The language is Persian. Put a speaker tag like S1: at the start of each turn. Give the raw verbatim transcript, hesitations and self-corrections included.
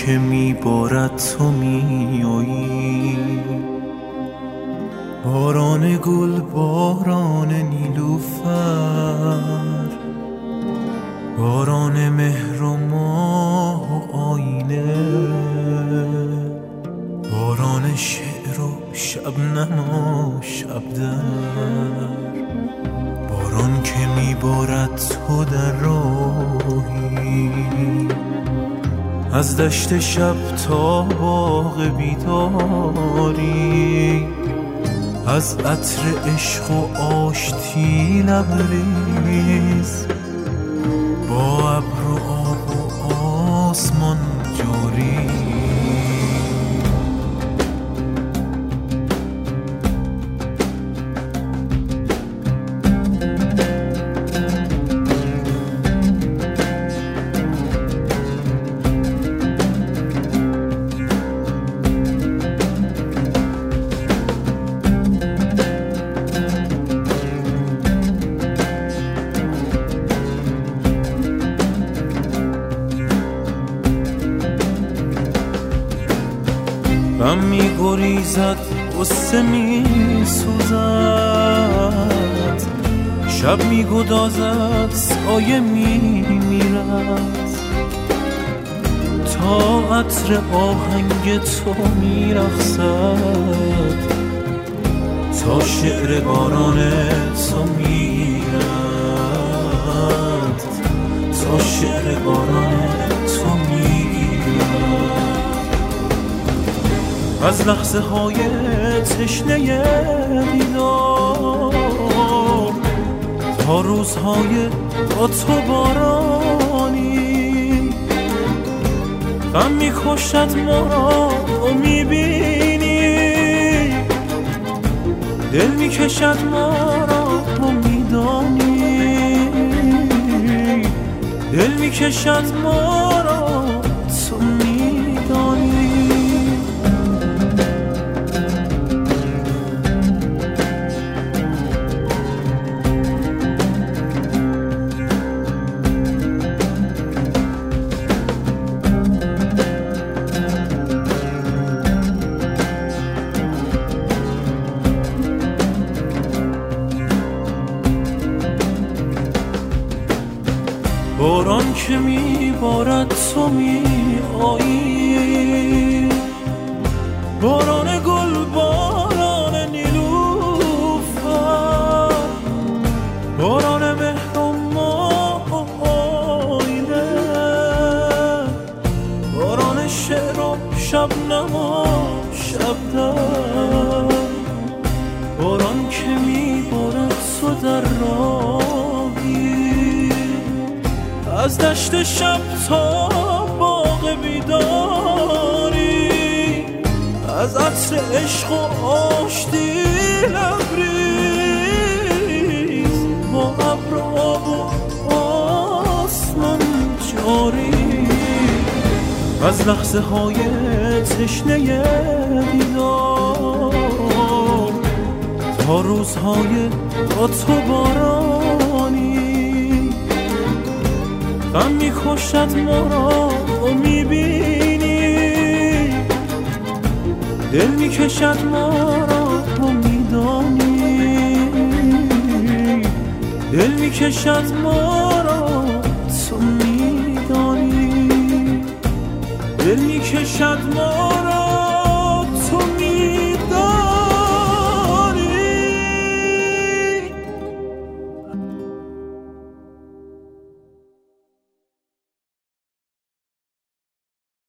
S1: که میبارد تو میایی، باران گل، باران نیلوفر، باران مهر و ماه و آینه، باران شعر و شبنم و شبدر، باران که میبارد تو در راهی، از دشت شب تا باغ بیداری، از عطر عشق و آشتی لبریز، با ابر و آب و آسمان جاری. غم می گریزد، غصه می سوزد، شب می گدازد، سایه می میرد، تا عطر آهنگ تو می رقصد، تا شعر باران تو می رد، تا شعر باران تو می رد. از لحظه های تشنه دیدار تا روزهای با تو بارانی، غم می‌کشد ما را تو می‌بینی، دل می‌کشد ما را تو می‌دانی، دل می‌کشد ما را تو می‌دانی. باران که میبارد تو میایی، باران گل، باران نیلوفر، باران مهر و ماه و آینه، باران شعر و شبنم و شبدر، باران که میبارد تو در راهی، از دشت شب تا باغ بیداری، از عطر عشق و آشتی لبریز، با ابر و آب و آسمان جاری. از لحظه های تشنه دیدار تا روزهای با تو بارانی، غم می‌کشد ما را تو می‌بینی، دل می‌کشد ما را تو می‌دانی، دل می‌کشد ما را تو می‌دانی، دل می‌کشد ما